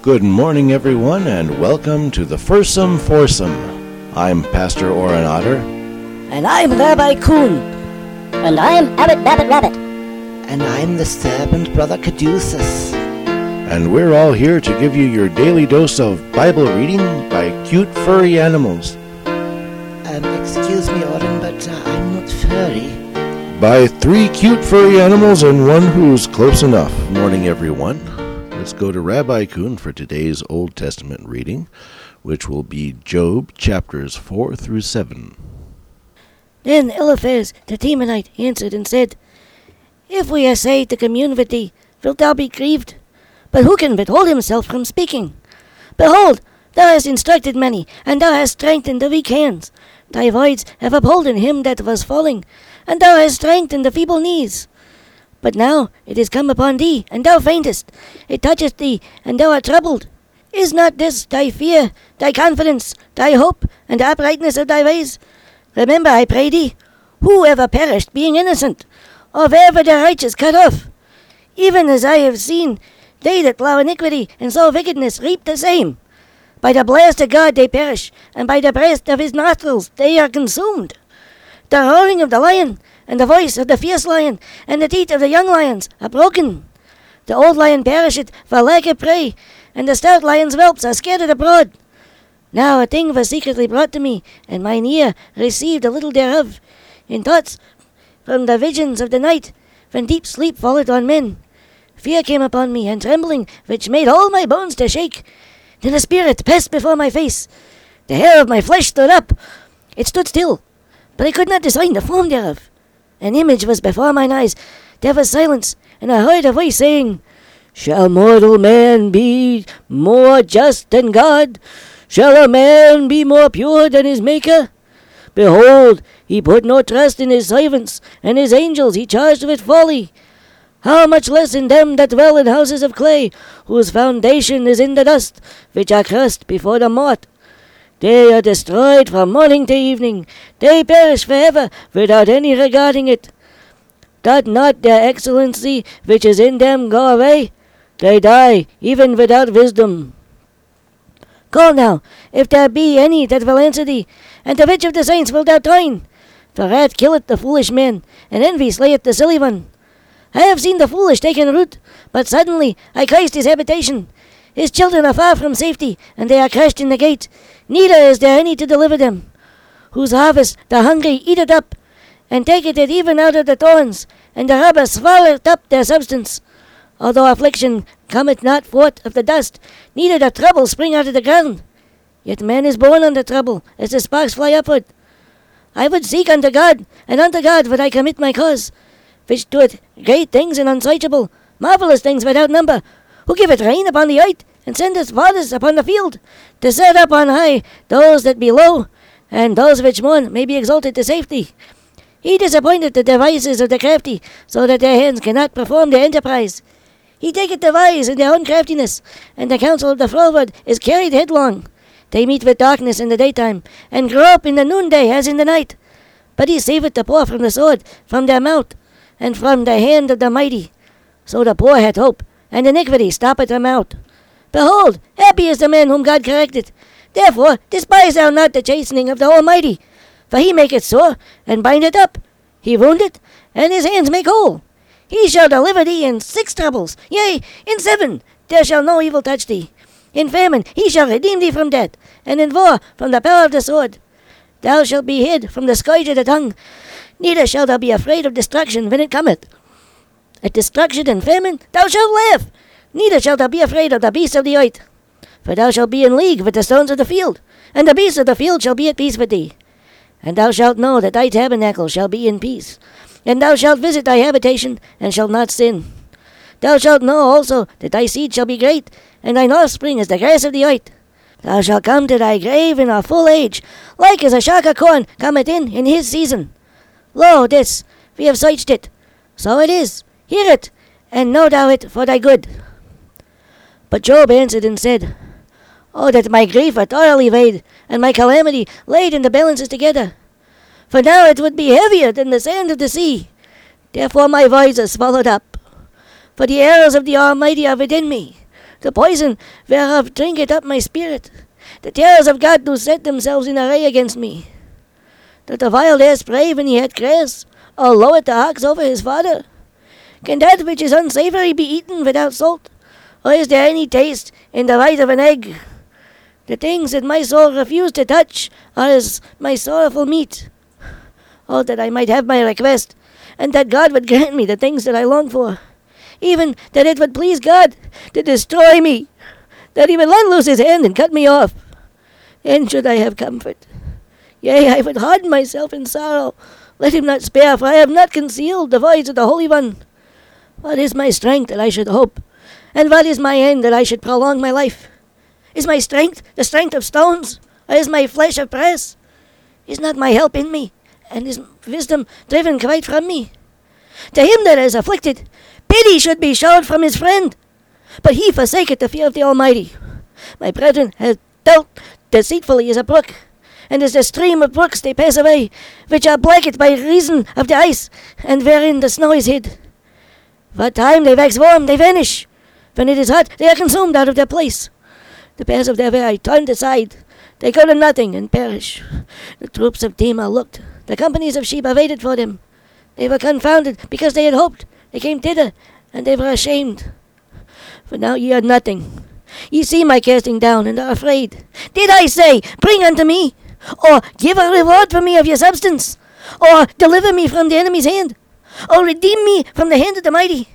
Good morning, everyone, and welcome to the Fursome Foursome. I'm Pastor Oren Otter. And I'm Rabbi Kuhn. And I'm Abbot Babbitt Rabbit. And I'm the servant Brother Caduceus. And we're all here to give you your daily dose of Bible reading by cute furry animals. Excuse me, Oren, but I'm not furry. By 3 cute furry animals and one who's close enough. Morning, everyone. Let's go to Rabbi Kuhn for today's Old Testament reading, which will be Job chapters 4 through 7. Then Eliphaz the Temanite answered and said, If we essay to commune with thee, wilt thou be grieved? But who can withhold himself from speaking? Behold, thou hast instructed many, and thou hast strengthened the weak hands. Thy voice have upholden him that was falling, and thou hast strengthened the feeble knees. But now it is come upon thee, and thou faintest. It toucheth thee, and thou art troubled. Is not this thy fear, thy confidence, thy hope, and the uprightness of thy ways? Remember, I pray thee, who ever perished being innocent, or ever the righteous cut off? Even as I have seen, they that plow iniquity and sow wickedness reap the same. By the blast of God they perish, and by the breath of his nostrils they are consumed. The roaring of the lion, and the voice of the fierce lion, and the teeth of the young lions are broken. The old lion perisheth for lack of prey, and the stout lion's whelps are scattered abroad. Now a thing was secretly brought to me, and mine ear received a little thereof, in thoughts from the visions of the night, when deep sleep falleth on men. Fear came upon me, and trembling, which made all my bones to shake. Then a spirit passed before my face. The hair of my flesh stood up. It stood still, but I could not discern the form thereof. An image was before mine eyes. There was silence, and I heard a voice saying, Shall mortal man be more just than God? Shall a man be more pure than his Maker? Behold, he put no trust in his servants, and his angels he charged with folly. How much less in them that dwell in houses of clay, whose foundation is in the dust, which are crushed before the moth. They are destroyed from morning to evening. They perish forever, without any regarding it. Doth not their excellency which is in them go away? They die, even without wisdom. Call now, if there be any that will answer thee, and to which of the saints wilt thou turn? For wrath killeth the foolish man, and envy slayeth the silly one. I have seen the foolish taken root, but suddenly I cursed his habitation. His children are far from safety, and they are crushed in the gate. Neither is there any to deliver them. Whose harvest the hungry eateth up, and taketh it even out of the thorns, and the robber swalloweth up their substance. Although affliction cometh not forth of the dust, neither doth trouble spring out of the ground. Yet man is born unto trouble, as the sparks fly upward. I would seek unto God, and unto God would I commit my cause, which doeth great things and unsearchable, marvelous things without number, who giveth rain upon the earth, and sendeth waters upon the field, to set up on high those that be low, and those which mourn may be exalted to safety. He disappointeth the devices of the crafty, so that their hands cannot perform their enterprise. He taketh the wise in their own craftiness, and the counsel of the froward is carried headlong. They meet with darkness in the daytime, and grope in the noonday as in the night. But he saveth the poor from the sword, from their mouth, and from the hand of the mighty. So the poor hath hope, and iniquity stoppeth them out. Behold, happy is the man whom God correcteth. Therefore despise thou not the chastening of the Almighty. For he maketh sore, and bindeth up. He woundeth, and his hands make whole. He shall deliver thee in 6 troubles, yea, in 7 there shall no evil touch thee. In famine he shall redeem thee from death, and in war from the power of the sword. Thou shalt be hid from the scourge of the tongue, neither shalt thou be afraid of destruction when it cometh. At destruction and famine thou shalt laugh, neither shalt thou be afraid of the beasts of the earth. For thou shalt be in league with the stones of the field, and the beasts of the field shall be at peace with thee. And thou shalt know that thy tabernacle shall be in peace, and thou shalt visit thy habitation, and shalt not sin. Thou shalt know also that thy seed shall be great, and thine offspring as the grass of the earth. Thou shalt come to thy grave in a full age, like as a shock of corn cometh in his season. Lo, this, we have searched it. So it is. Hear it, and know thou it for thy good. But Job answered and said, Oh, that my grief were thoroughly weighed, and my calamity laid in the balances together. For now it would be heavier than the sand of the sea. Therefore my voice is swallowed up. For the arrows of the Almighty are within me. The poison whereof drinketh up my spirit. The terrors of God do set themselves in array against me. Doth the wild ass bray when he hath grass, or loweth the ox over his fodder? Can that which is unsavory be eaten without salt? Or is there any taste in the white of an egg? The things that my soul refused to touch are as my sorrowful meat. Oh, that I might have my request, and that God would grant me the things that I long for. Even that it would please God to destroy me, that he would let loose his hand and cut me off. Then should I have comfort. Yea, I would harden myself in sorrow. Let him not spare, for I have not concealed the voice of the Holy One. What is my strength that I should hope? And what is my end that I should prolong my life? Is my strength the strength of stones? Or is my flesh of brass? Is not my help in me, and is wisdom driven quite from me? To him that is afflicted, pity should be showed from his friend. But he forsaketh the fear of the Almighty. My brethren have dealt deceitfully as a brook, and as the stream of brooks they pass away, which are blacked by reason of the ice, and wherein the snow is hid. What time they wax warm, they vanish. When it is hot, they are consumed out of their place. The paths of their way are turned aside. They go to nothing and perish. The troops of Tema looked. The companies of Sheba waited for them. They were confounded because they had hoped. They came thither, and they were ashamed. For now ye are nothing. Ye see my casting down, and are afraid. Did I say, bring unto me? Or give a reward for me of your substance? Or deliver me from the enemy's hand? Or redeem me from the hand of the mighty?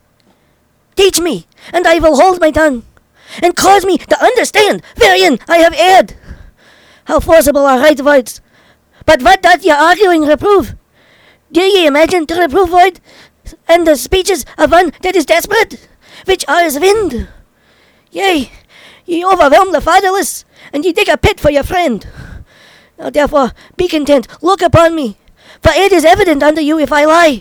Teach me, and I will hold my tongue, and cause me to understand wherein I have erred. How forcible are right words! But what doth your arguing reprove? Do ye imagine to reprove word, and the speeches of one that is desperate, which are as wind? Yea, ye overwhelm the fatherless, and ye dig a pit for your friend. Now therefore be content, look upon me, for it is evident unto you if I lie.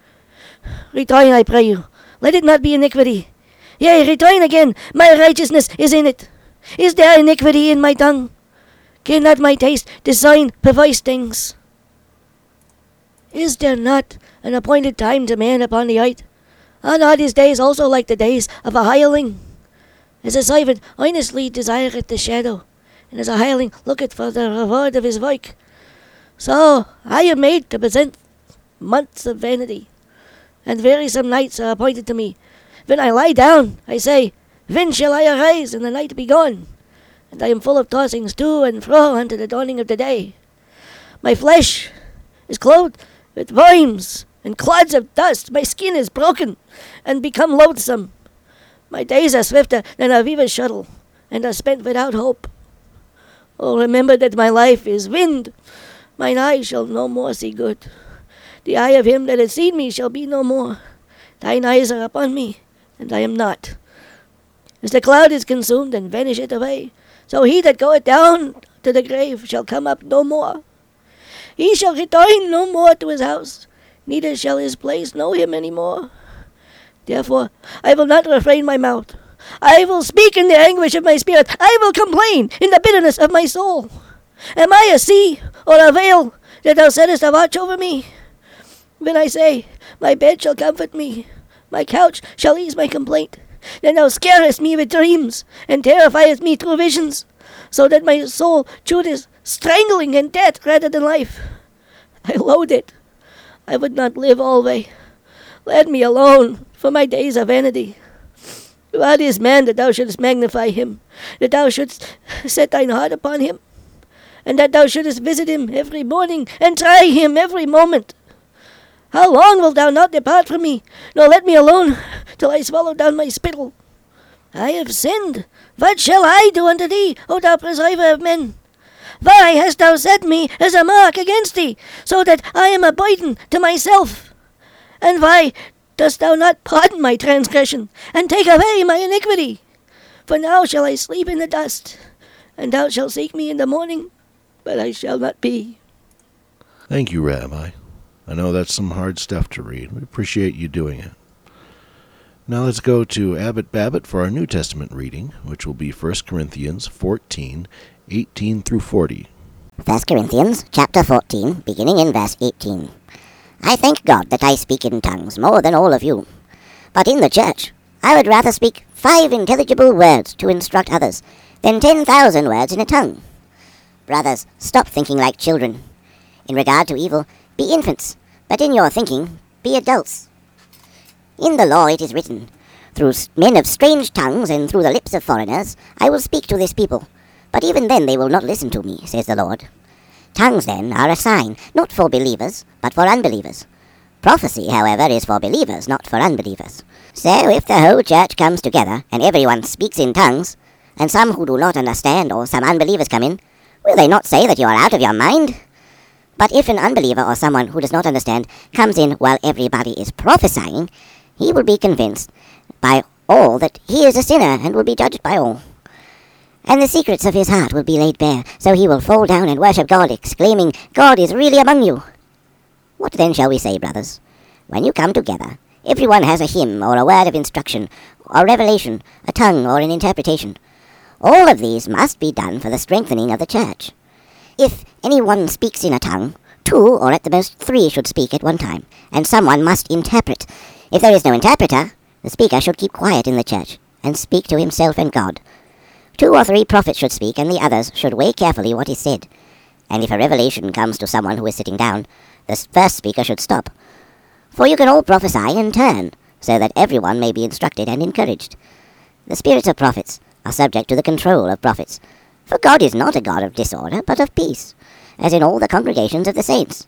Return, I pray you, let it not be iniquity. Yea, return again, my righteousness is in it. Is there iniquity in my tongue? Cannot my taste discern perverse things? Is there not an appointed time to man upon the earth? Are not his days also like the days of a hireling? As a servant earnestly desireth the shadow, and as a hireling looketh for the reward of his work, so I am made to present months of vanity, and wearisome nights are appointed to me. When I lie down, I say, when shall I arise, and the night be gone? And I am full of tossings to and fro unto the dawning of the day. My flesh is clothed with worms and clods of dust. My skin is broken and become loathsome. My days are swifter than a weaver's shuttle, and are spent without hope. Oh, remember that my life is wind. Mine eye shall no more see good. The eye of him that has seen me shall be no more. Thine eyes are upon me, and I am not. As the cloud is consumed and vanisheth away, so he that goeth down to the grave shall come up no more. He shall return no more to his house, neither shall his place know him any more. Therefore I will not refrain my mouth. I will speak in the anguish of my spirit. I will complain in the bitterness of my soul. Am I a sea or a veil that thou settest a watch over me? When I say, my bed shall comfort me, my couch shall ease my complaint, then thou scarest me with dreams, and terrifiest me through visions, so that my soul chooseth strangling and death rather than life. I loathe it. I would not live alway. Let me alone, for my days are vanity. What is man that thou shouldest magnify him, that thou shouldest set thine heart upon him, and that thou shouldest visit him every morning, and try him every moment? How long wilt thou not depart from me, nor let me alone, till I swallow down my spittle? I have sinned. What shall I do unto thee, O thou preserver of men? Why hast thou set me as a mark against thee, so that I am a burden to myself? And why dost thou not pardon my transgression, and take away my iniquity? For now shall I sleep in the dust, and thou shalt seek me in the morning, but I shall not be. Thank you, Rabbi. I know that's some hard stuff to read. We appreciate you doing it. Now let's go to Abbott Babbitt for our New Testament reading, which will be 1 Corinthians 14, 18 through 40. 1 Corinthians chapter 14, beginning in verse 18. I thank God that I speak in tongues more than all of you. But in the church I would rather speak 5 intelligible words to instruct others, than 10,000 words in a tongue. Brothers, stop thinking like children. In regard to evil, be infants, but in your thinking, be adults. In the law it is written, through men of strange tongues and through the lips of foreigners, I will speak to this people. But even then they will not listen to me, says the Lord. Tongues, then, are a sign, not for believers, but for unbelievers. Prophecy, however, is for believers, not for unbelievers. So if the whole church comes together, and everyone speaks in tongues, and some who do not understand or some unbelievers come in, will they not say that you are out of your mind? But if an unbeliever or someone who does not understand comes in while everybody is prophesying, he will be convinced by all that he is a sinner and will be judged by all. And the secrets of his heart will be laid bare, so he will fall down and worship God, exclaiming, God is really among you. What then shall we say, brothers? When you come together, everyone has a hymn or a word of instruction, or revelation, a tongue or an interpretation. All of these must be done for the strengthening of the church. If anyone speaks in a tongue, 2 or at the most 3 should speak at one time, and someone must interpret. If there is no interpreter, the speaker should keep quiet in the church, and speak to himself and God. 2 or 3 prophets should speak, and the others should weigh carefully what is said. And if a revelation comes to someone who is sitting down, the first speaker should stop. For you can all prophesy in turn, so that everyone may be instructed and encouraged. The spirits of prophets are subject to the control of prophets. For God is not a God of disorder, but of peace, as in all the congregations of the saints.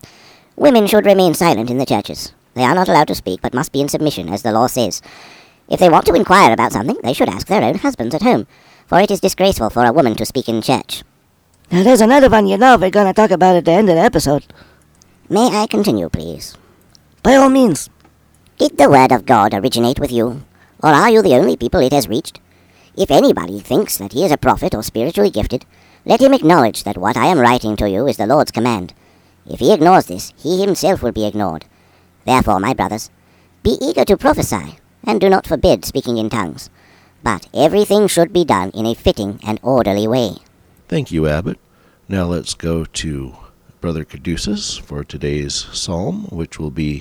Women should remain silent in the churches. They are not allowed to speak, but must be in submission, as the law says. If they want to inquire about something, they should ask their own husbands at home, for it is disgraceful for a woman to speak in church. Now there's another one you know we're going to talk about at the end of the episode. May I continue, please? By all means. Did the word of God originate with you, or are you the only people it has reached? If anybody thinks that he is a prophet or spiritually gifted, let him acknowledge that what I am writing to you is the Lord's command. If he ignores this, he himself will be ignored. Therefore, my brothers, be eager to prophesy, and do not forbid speaking in tongues. But everything should be done in a fitting and orderly way. Thank you, Abbot. Now let's go to Brother Caduceus for today's psalm, which will be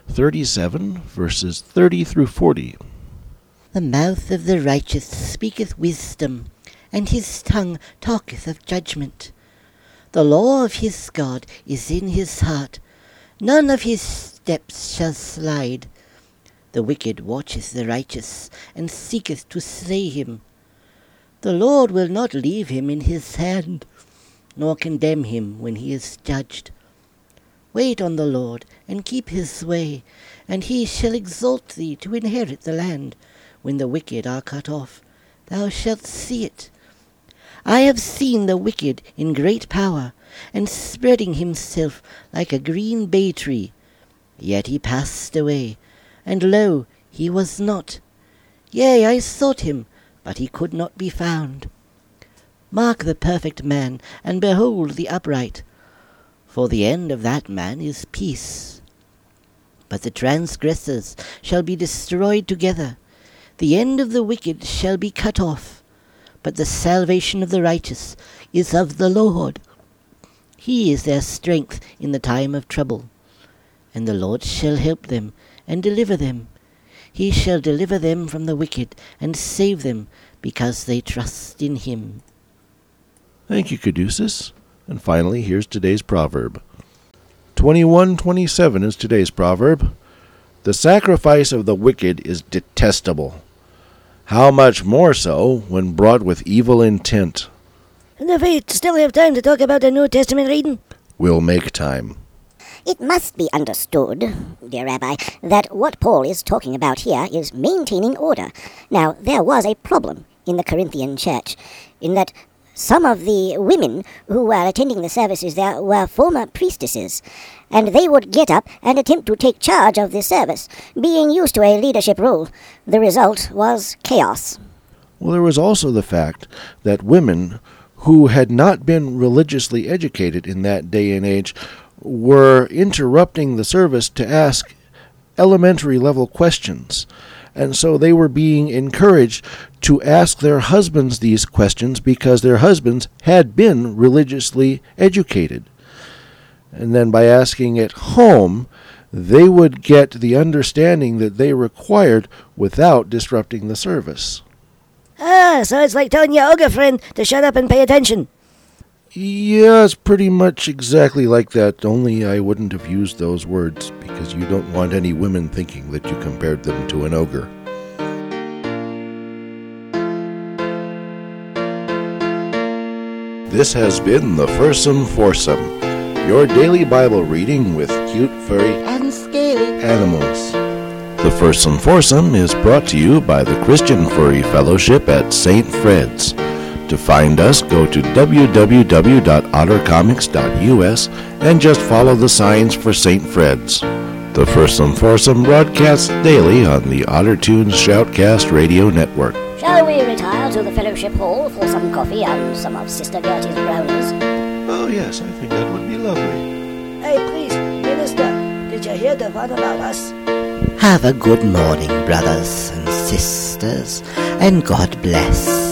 37, verses 30 through 40. The mouth of the righteous speaketh wisdom, and his tongue talketh of judgment. The law of his God is in his heart, none of his steps shall slide. The wicked watcheth the righteous, and seeketh to slay him. The Lord will not leave him in his hand, nor condemn him when he is judged. Wait on the Lord, and keep his way, and he shall exalt thee to inherit the land. When the wicked are cut off, thou shalt see it. I have seen the wicked in great power, and spreading himself like a green bay tree. Yet he passed away, and lo, he was not. Yea, I sought him, but he could not be found. Mark the perfect man, and behold the upright, for the end of that man is peace. But the transgressors shall be destroyed together. The end of the wicked shall be cut off, but the salvation of the righteous is of the Lord. He is their strength in the time of trouble. And the Lord shall help them and deliver them. He shall deliver them from the wicked and save them, because they trust in him. Thank you, Caduceus. And finally, here's today's proverb. 21:27 is today's proverb. The sacrifice of the wicked is detestable. How much more so when brought with evil intent? And if we still have time to talk about the New Testament reading? We'll make time. It must be understood, dear Rabbi, that what Paul is talking about here is maintaining order. Now, there was a problem in the Corinthian church, in that some of the women who were attending the services there were former priestesses, and they would get up and attempt to take charge of the service, being used to a leadership role. The result was chaos. Well, there was also the fact that women who had not been religiously educated in that day and age were interrupting the service to ask elementary level questions. And so they were being encouraged to ask their husbands these questions because their husbands had been religiously educated. And then by asking at home, they would get the understanding that they required without disrupting the service. Ah, so it's like telling your ogre friend to shut up and pay attention. Yeah, it's pretty much exactly like that, only I wouldn't have used those words because you don't want any women thinking that you compared them to an ogre. This has been the Fursome Foursome, your daily Bible reading with cute, furry, And scaly. animals. The Fursome Foursome is brought to you by the Christian Furry Fellowship at St. Fred's. To find us, go to www.ottercomics.us and just follow the signs for St. Fred's. The Fursome Foursome broadcasts daily on the OtterTunes Shoutcast Radio Network. Shall we retire to the Fellowship Hall for some coffee and some of Sister Gertie's brownies? Oh yes, I think that would be lovely. Hey, please, Minister, did you hear the one about us? Have a good morning, brothers and sisters, and God bless.